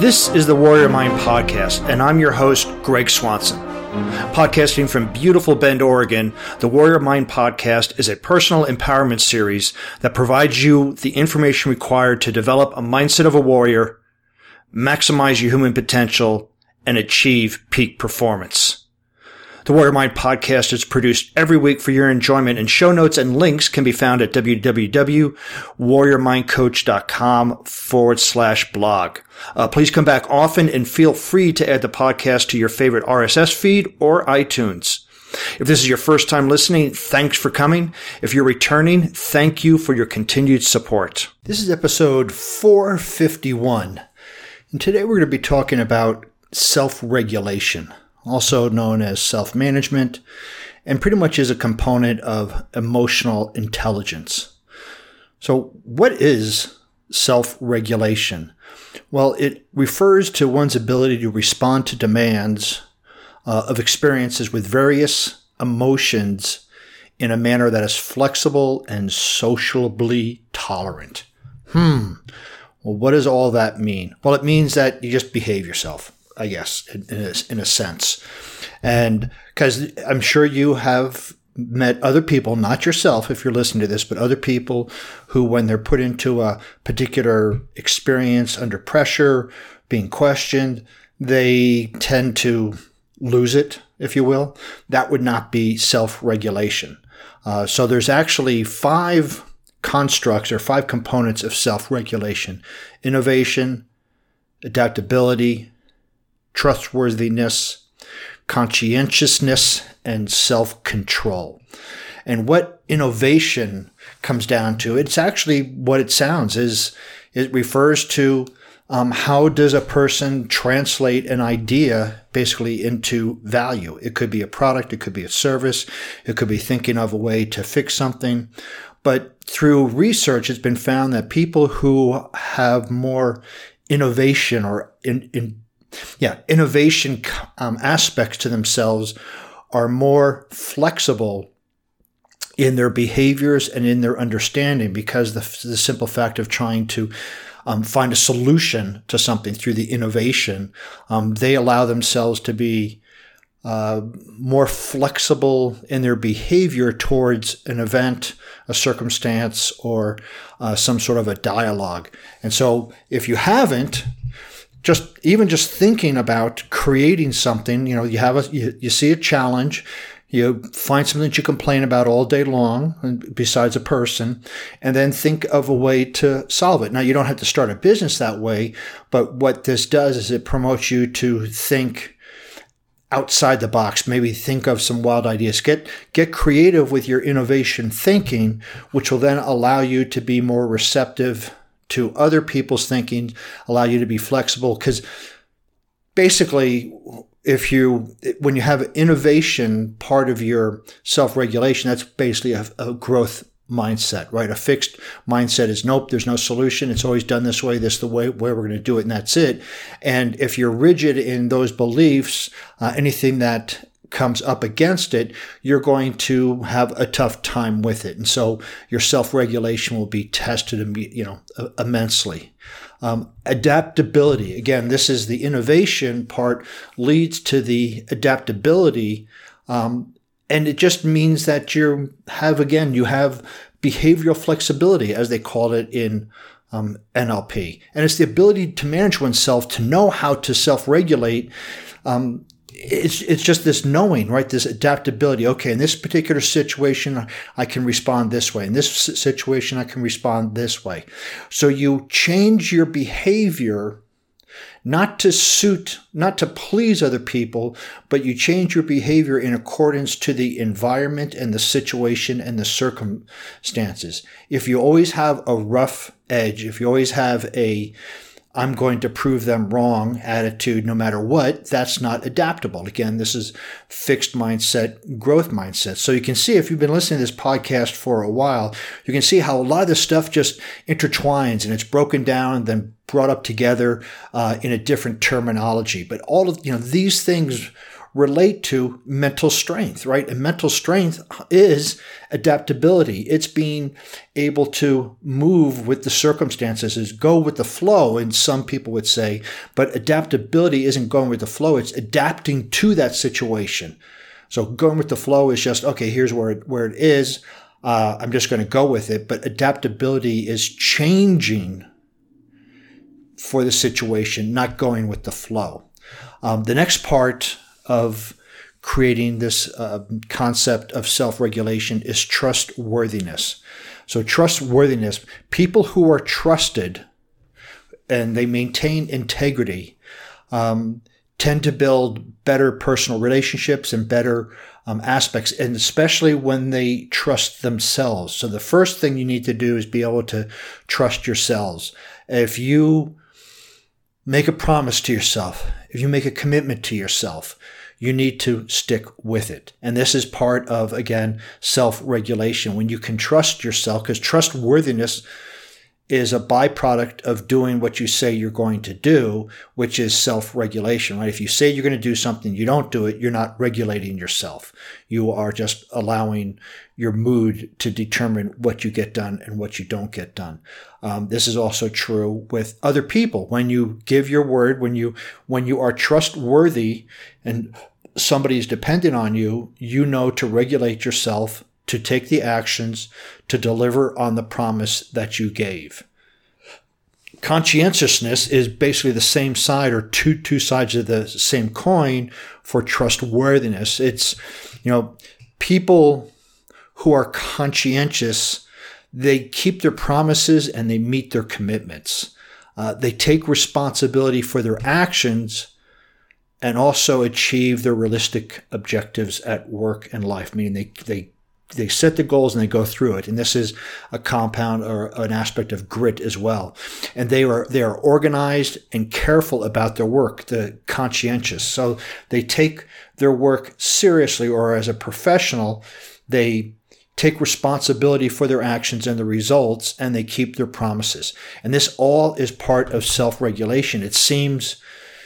This is the Warrior Mind Podcast, and I'm your host, Greg Swanson. Podcasting from beautiful Bend, Oregon, the Warrior Mind Podcast is a personal empowerment series that provides you the information required to develop a mindset of a warrior, maximize your human potential, and achieve peak performance. The Warrior Mind Podcast is produced every week for your enjoyment, and show notes and links can be found at www.warriormindcoach.com/blog. Please come back often and feel free to add the podcast to your favorite RSS feed or iTunes. If this is your first time listening, thanks for coming. If you're returning, thank you for your continued support. This is episode 451, and today we're going to be talking about self-regulation, also known as self-management, and pretty much is a component of emotional intelligence. So what is self-regulation? Well, it refers to one's ability to respond to demands of experiences with various emotions in a manner that is flexible and sociably tolerant. Well, what does all that mean? Well, it means that you just behave yourself, I guess, in a sense. And because I'm sure you have met other people, not yourself if you're listening to this, but other people who, when they're put into a particular experience under pressure, being questioned, they tend to lose it, if you will. That would not be self-regulation. So there's actually 5 constructs or 5 components of self-regulation: innovation, adaptability, trustworthiness, conscientiousness, and self-control. And what innovation comes down to, it's actually what it sounds, is it refers to how does a person translate an idea basically into value. It could be a product, it could be a service, it could be thinking of a way to fix something. But through research, it's been found that people who have more innovation or innovation aspects to themselves are more flexible in their behaviors and in their understanding, because the simple fact of trying to find a solution to something through the innovation, they allow themselves to be more flexible in their behavior towards an event, a circumstance, or some sort of a dialogue. And so if you haven't, just thinking about creating something, you see a challenge, you find something that you complain about all day long besides a person, and then think of a way to solve it. Now, you don't have to start a business that way, but what this does is it promotes you to think outside the box, maybe think of some wild ideas, get creative with your innovation thinking, which will then allow you to be more receptive to other people's thinking, allow you to be flexible. Because basically, when you have innovation part of your self-regulation, that's basically a growth mindset, right? A fixed mindset is nope, there's no solution. It's always done this way. This is the way we're going to do it, and that's it. And if you're rigid in those beliefs, anything that comes up against it, you're going to have a tough time with it. And so your self-regulation will be tested, immensely. Adaptability. Again, this is the innovation part leads to the adaptability. And it just means that you have behavioral flexibility, as they call it in NLP. And it's the ability to manage oneself, to know how to self-regulate. It's just this knowing, right? This adaptability. Okay, in this particular situation, I can respond this way. In this situation, I can respond this way. So you change your behavior not to please other people, but you change your behavior in accordance to the environment and the situation and the circumstances. If you always have a rough edge, if you always have I'm going to prove them wrong attitude no matter what, that's not adaptable. Again, this is fixed mindset, growth mindset. So you can see, if you've been listening to this podcast for a while, you can see how a lot of this stuff just intertwines and it's broken down and then brought up together in a different terminology. But all of these things relate to mental strength, right? And mental strength is adaptability. It's being able to move with the circumstances, is go with the flow, and some people would say, but adaptability isn't going with the flow. It's adapting to that situation. So going with the flow is just, okay, here's where it is. I'm just going to go with it. But adaptability is changing for the situation, not going with the flow. The next part of creating this concept of self-regulation is trustworthiness. So trustworthiness, people who are trusted and they maintain integrity tend to build better personal relationships and better aspects, and especially when they trust themselves. So the first thing you need to do is be able to trust yourselves. If you make a promise to yourself, if you make a commitment to yourself, you need to stick with it. And this is part of, again, self-regulation. When you can trust yourself, because trustworthiness is a byproduct of doing what you say you're going to do, which is self-regulation, right? If you say you're going to do something, you don't do it, you're not regulating yourself. You are just allowing your mood to determine what you get done and what you don't get done. This is also true with other people. When you give your word, when you are trustworthy and somebody is dependent on you, you know to regulate yourself, to take the actions, to deliver on the promise that you gave. Conscientiousness is basically the same side, or two sides of the same coin for trustworthiness. It's, people who are conscientious, they keep their promises and they meet their commitments. They take responsibility for their actions and also achieve their realistic objectives at work and life, meaning they set the goals and they go through it. And this is a compound or an aspect of grit as well. And they are organized and careful about their work, the conscientious. So they take their work seriously, or as a professional, they take responsibility for their actions and the results, and they keep their promises. And this all is part of self-regulation. It seems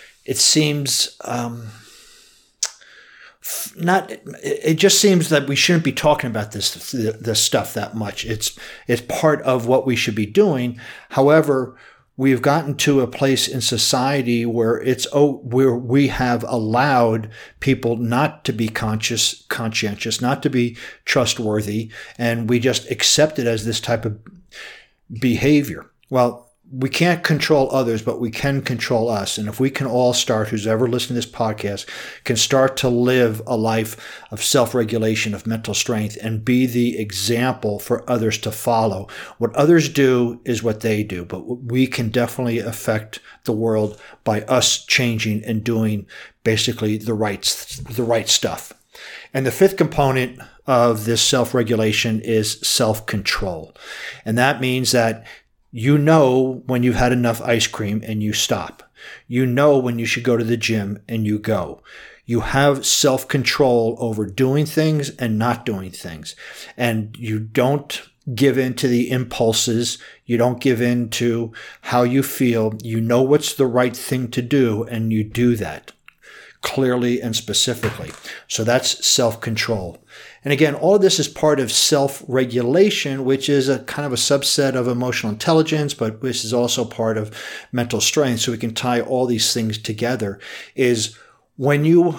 it just seems that we shouldn't be talking about this stuff that much. It's part of what we should be doing. However, we've gotten to a place in society where where we have allowed people not to be conscientious, not to be trustworthy, and we just accept it as this type of behavior. Well, we can't control others, but we can control us. And if we can all start, who's ever listened to this podcast, can start to live a life of self-regulation, of mental strength, and be the example for others to follow. What others do is what they do, but we can definitely affect the world by us changing and doing basically the right stuff. And the fifth component of this self-regulation is self-control. And that means that you know when you've had enough ice cream and you stop. You know when you should go to the gym and you go. You have self-control over doing things and not doing things. And you don't give in to the impulses. You don't give in to how you feel. You know what's the right thing to do, and you do that clearly and specifically. So that's self-control. And again, all of this is part of self-regulation, which is a kind of a subset of emotional intelligence, but this is also part of mental strength. So we can tie all these things together. Is when you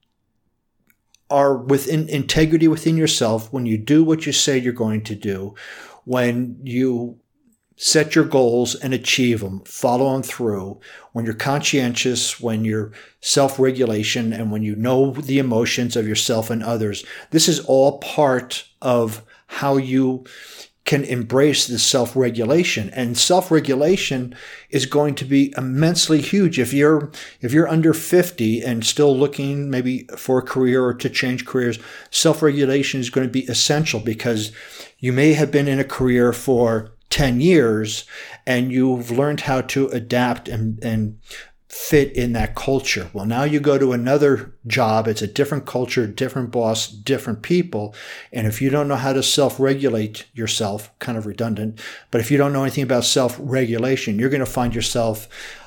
are within integrity within yourself, when you do what you say you're going to do, when you set your goals and achieve them, follow them through, when you're conscientious, when you're self-regulation, and when you know the emotions of yourself and others, this is all part of how you can embrace this self-regulation. And self-regulation is going to be immensely huge. If you're under 50 and still looking maybe for a career or to change careers, self-regulation is going to be essential, because you may have been in a career for 10 years and you've learned how to adapt and fit in that culture. Well, now you go to another job. It's a different culture, different boss, different people. And if you don't know how to self-regulate yourself, kind of redundant, but if you don't know anything about self-regulation, you're going to find yourself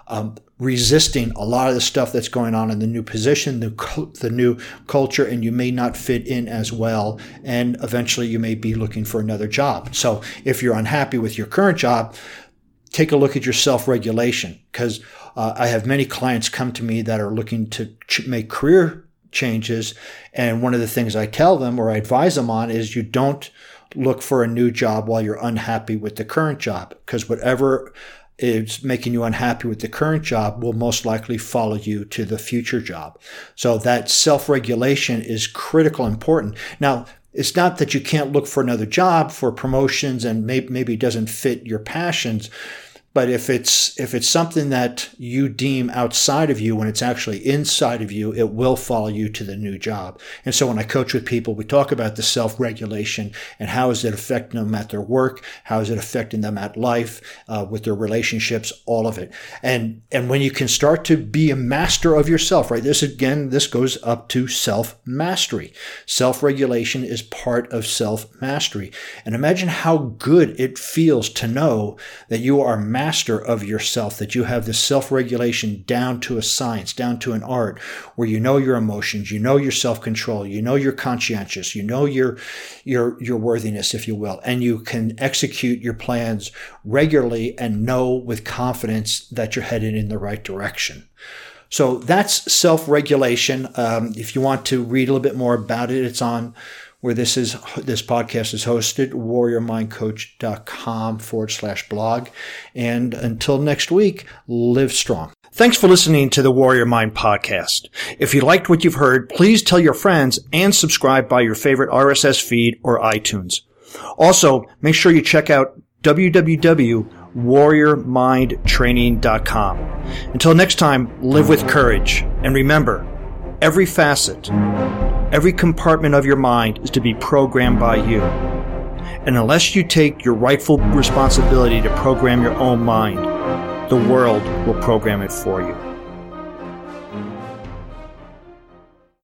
resisting a lot of the stuff that's going on in the new position, the new culture, and you may not fit in as well. And eventually you may be looking for another job. So if you're unhappy with your current job, take a look at your self-regulation, because I have many clients come to me that are looking to make career changes. And one of the things I tell them or I advise them on is you don't look for a new job while you're unhappy with the current job, because whatever is making you unhappy with the current job will most likely follow you to the future job. So that self-regulation is critical, important. Now, it's not that you can't look for another job for promotions and maybe it doesn't fit your passions. But if it's something that you deem outside of you when it's actually inside of you, it will follow you to the new job. And so when I coach with people, we talk about the self-regulation and how is it affecting them at their work? How is it affecting them at life, with their relationships, all of it. And when you can start to be a master of yourself, right? This goes up to self-mastery. Self-regulation is part of self-mastery. And imagine how good it feels to know that you are master of yourself, that you have this self-regulation down to a science, down to an art, where you know your emotions, you know your self-control, you know you're conscientious, you know your worthiness, if you will, and you can execute your plans regularly and know with confidence that you're headed in the right direction. So that's self-regulation. If you want to read a little bit more about it, it's on where this podcast is hosted, warriormindcoach.com/blog. And until next week, live strong. Thanks for listening to the Warrior Mind podcast. If you liked what you've heard, please tell your friends and subscribe by your favorite RSS feed or iTunes. Also, make sure you check out www.warriormindtraining.com. Until next time, live with courage. And remember, every facet, every compartment of your mind is to be programmed by you. And unless you take your rightful responsibility to program your own mind, the world will program it for you.